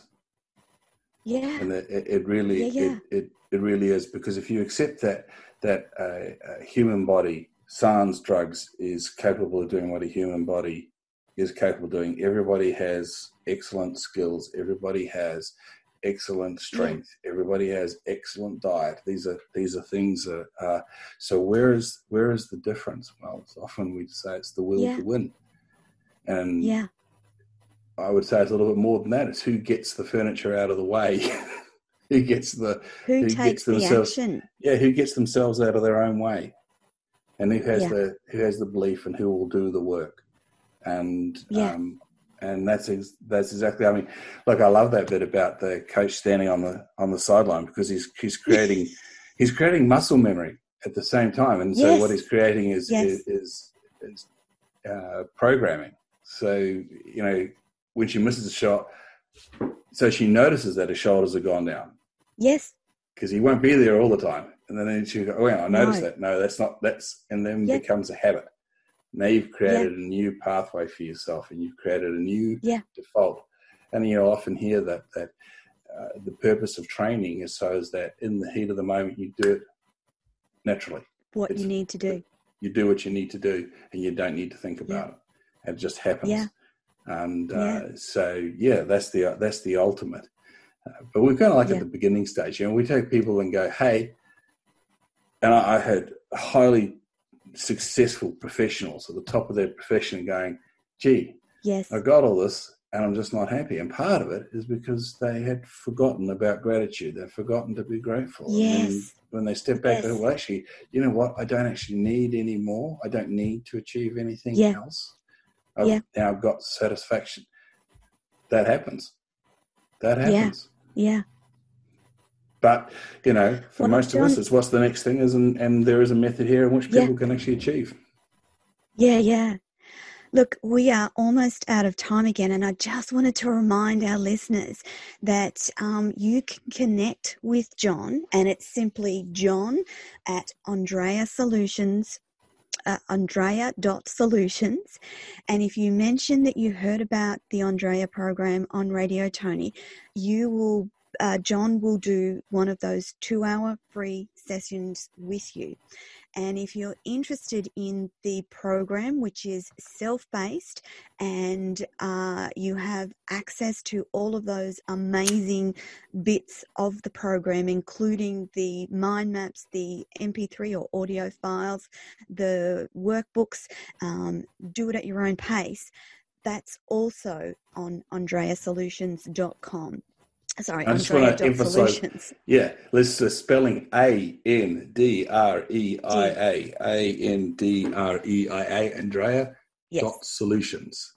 Yeah. And it, it really, yeah, yeah. It, it, it really is, because if you accept that, that uh, a human body, sans drugs, is capable of doing what a human body is capable of doing, everybody has excellent skills. Everybody has excellent strength. Yeah. Everybody has excellent diet. These are, these are things that, uh, so where is, where is the difference? Well, it's often we say it's the will yeah. to win. And yeah. I would say it's a little bit more than that. It's who gets the furniture out of the way, who gets the who, who takes gets themselves, the action. Yeah, who gets themselves out of their own way, and who has yeah. the who has the belief and who will do the work. And yeah. um, and that's that's exactly. I mean, look, I love that bit about the coach standing on the on the sideline, because he's he's creating he's creating muscle memory at the same time, and so yes. what he's creating is yes. is, is, is uh, programming. So, you know, when she misses a shot, so she notices that her shoulders have gone down. Yes. Because he won't be there all the time. And then she go, oh, yeah, I noticed no. that. No, that's not, that's, and then yeah. becomes a habit. Now you've created yeah. a new pathway for yourself, and you've created a new yeah. default. And you'll often hear that, that uh, the purpose of training is so is that in the heat of the moment, you do it naturally. What it's, you need to do. You do what you need to do, and you don't need to think about yeah. it. It just happens. Yeah. And uh, yeah. so, yeah, that's the that's the ultimate. Uh, but we're kind of like yeah. at the beginning stage. You know, we take people and go, hey, and I, I had highly successful professionals at the top of their profession going, gee, yes. I got all this and I'm just not happy. And part of it is because they had forgotten about gratitude. They've forgotten to be grateful. Yes. And then when they step back, yes. they go, well, actually, you know what? I don't actually need any more. I don't need to achieve anything yeah. else. I've yeah. now got satisfaction. That happens. That happens. Yeah. yeah. But, you know, for well, most John, of us, it's what's the next thing is, and, and there is a method here in which people yeah. can actually achieve. Yeah, yeah. Look, we are almost out of time again, and I just wanted to remind our listeners that um, you can connect with John, and it's simply John at Andrea Solutions. Uh, Andrea dot solutions. And if you mention that you heard about the Andrea program on Radio Tony, you will, uh, John will do one of those two-hour free sessions with you. And if you're interested in the program, which is self-based, and uh, you have access to all of those amazing bits of the program, including the mind maps, the M P three or audio files, the workbooks, um, do it at your own pace, that's also on andrea solutions dot com. Sorry, I just want to emphasize, yeah, let's uh, spelling A N D R E I A, A N D R E I A, Andrea yes. dot solutions.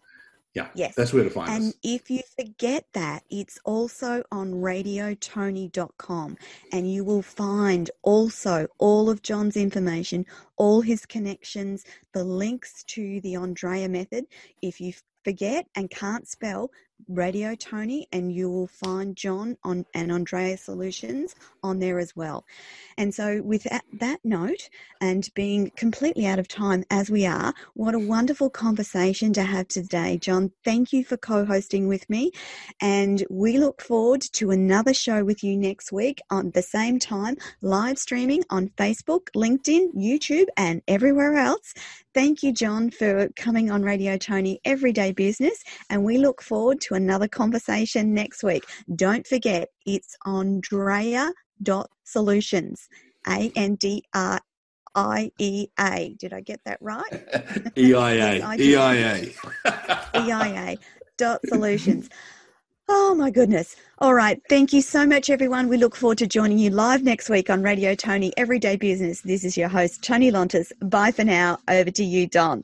Yeah, yes. That's where to find and us. And if you forget that, it's also on radio tony dot com, and you will find also all of John's information, all his connections, the links to the Andrea method. If you forget and can't spell Radio Tony, and you will find John on and Andrea Solutions on there as well. And so with that, that note, and being completely out of time as we are, what a wonderful conversation to have today. John, thank you for co-hosting with me. And we look forward to another show with you next week on the same time, live streaming on Facebook, LinkedIn, YouTube, and everywhere else. Thank you, John, for coming on Radio Tony Everyday Business. And we look forward to another conversation next week. Don't forget, it's Andrea dot solutions, A N D R I E A. Did I get that right? E I A. E I A. E I A dot solutions. Oh my goodness. All right. Thank you so much, everyone. We look forward to joining you live next week on Radio Tony Everyday Business. This is your host, Tony Lontis. Bye for now. Over to you, Don.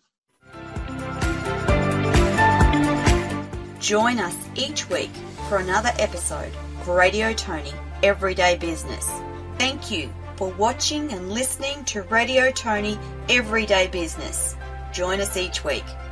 Join us each week for another episode of Radio Tony Everyday Business. Thank you for watching and listening to Radio Tony Everyday Business. Join us each week.